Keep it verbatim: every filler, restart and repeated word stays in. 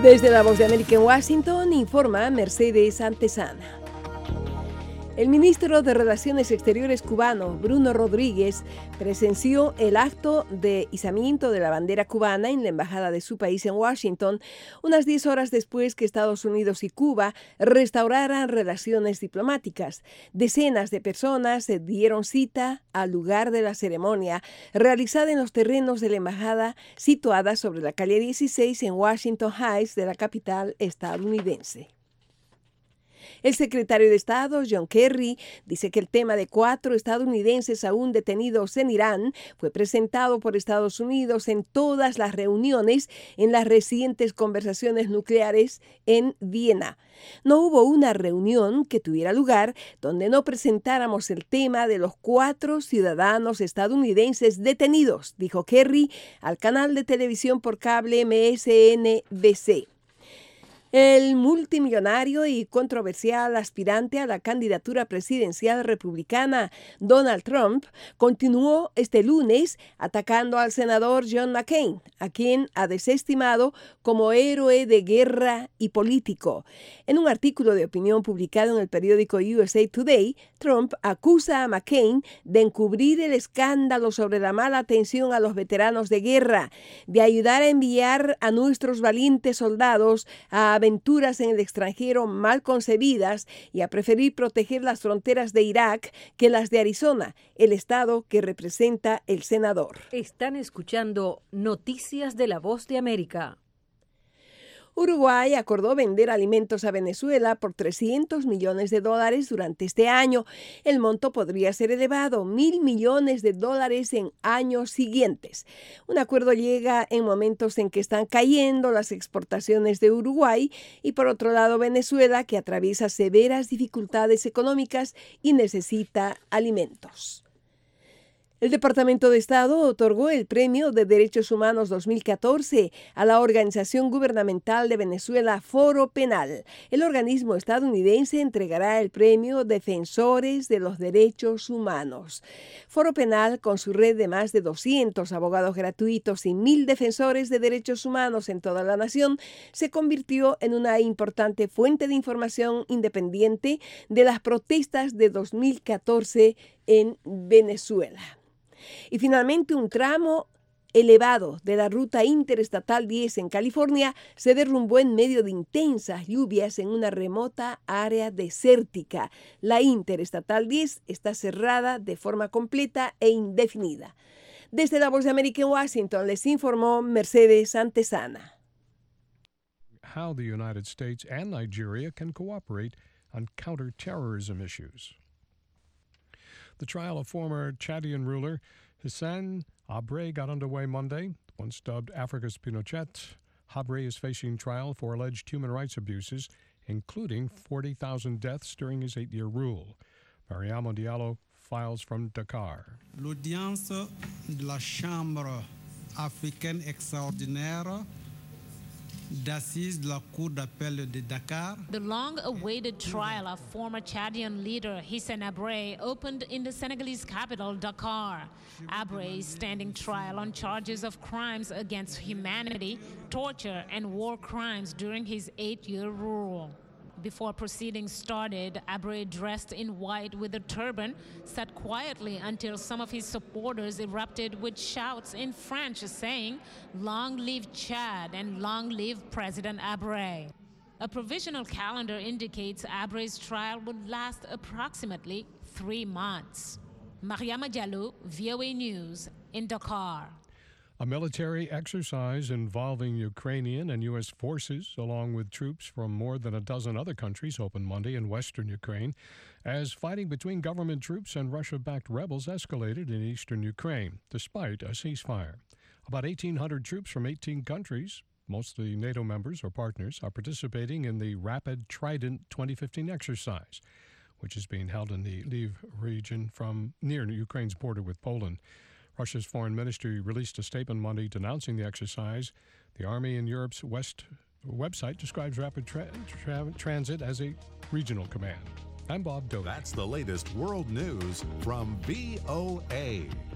Desde la Voz de América en Washington, informa Mercedes Antesana. El ministro de Relaciones Exteriores cubano, Bruno Rodríguez, presenció el acto de izamiento de la bandera cubana en la embajada de su país en Washington, unas diez horas después que Estados Unidos y Cuba restauraran relaciones diplomáticas. Decenas de personas se dieron cita al lugar de la ceremonia, realizada en los terrenos de la embajada situada sobre la calle dieciséis en Washington Heights de la capital estadounidense. El secretario de Estado, John Kerry, dice que el tema de cuatro estadounidenses aún detenidos en Irán fue presentado por Estados Unidos en todas las reuniones en las recientes conversaciones nucleares en Viena. No hubo una reunión que tuviera lugar donde no presentáramos el tema de los cuatro ciudadanos estadounidenses detenidos, dijo Kerry al canal de televisión por cable M S N B C. El multimillonario y controversial aspirante a la candidatura presidencial republicana, Donald Trump, continuó este lunes atacando al senador John McCain, a quien ha desestimado como héroe de guerra y político. En un artículo de opinión publicado en el periódico U S A Today, Trump acusa a McCain de encubrir el escándalo sobre la mala atención a los veteranos de guerra, de ayudar a enviar a nuestros valientes soldados a aventuras en el extranjero mal concebidas y a preferir proteger las fronteras de Irak que las de Arizona, el estado que representa el senador. Están escuchando Noticias de la Voz de América. Uruguay acordó vender alimentos a Venezuela por trescientos millones de dólares durante este año. El monto podría ser elevado, mil millones de dólares en años siguientes. Un acuerdo llega en momentos en que están cayendo las exportaciones de Uruguay y, por otro lado, Venezuela, que atraviesa severas dificultades económicas y necesita alimentos. El Departamento de Estado otorgó el Premio de Derechos Humanos dos mil catorce a la organización gubernamental de Venezuela Foro Penal. El organismo estadounidense entregará el premio Defensores de los Derechos Humanos. Foro Penal, con su red de más de doscientos abogados gratuitos y mil defensores de derechos humanos en toda la nación, se convirtió en una importante fuente de información independiente de las protestas de dos mil catorce en Venezuela. Y finalmente, un tramo elevado de la ruta interestatal diez en California se derrumbó en medio de intensas lluvias en una remota área desértica. La interestatal diez está cerrada de forma completa e indefinida. Desde la Voz de América en Washington les informó Mercedes Antesana. How the United States and Nigeria can cooperate on counterterrorism issues. The trial of former Chadian ruler Hissène Habré got underway Monday. Once dubbed Africa's Pinochet, Habré is facing trial for alleged human rights abuses, including forty thousand deaths during his eight-year rule. Mariama Diallo files from Dakar. L'audience de la Chambre africaine extraordinaire d'Assises de la Cour d'appel de Dakar. The long-awaited trial of former Chadian leader Hissène Habré opened in the Senegalese capital, Dakar. Habré is standing trial on charges of crimes against humanity, torture, and war crimes during his eight-year rule. Before proceedings started, Habré, dressed in white with a turban, sat quietly until some of his supporters erupted with shouts in French saying, "Long live Chad and long live President Habré." A provisional calendar indicates Habré's trial would last approximately three months. Mariama Diallo, V O A News, in Dakar. A military exercise involving Ukrainian and U S forces, along with troops from more than a dozen other countries, opened Monday in western Ukraine as fighting between government troops and Russia-backed rebels escalated in eastern Ukraine, despite a ceasefire. About eighteen hundred troops from eighteen countries, mostly NATO members or partners, are participating in the Rapid Trident twenty fifteen exercise, which is being held in the Lviv region from near Ukraine's border with Poland. Russia's foreign ministry released a statement Monday denouncing the exercise. The Army in Europe's West website describes Rapid tra- tra- Transit as a regional command. I'm Bob Doty. That's the latest world news from V O A.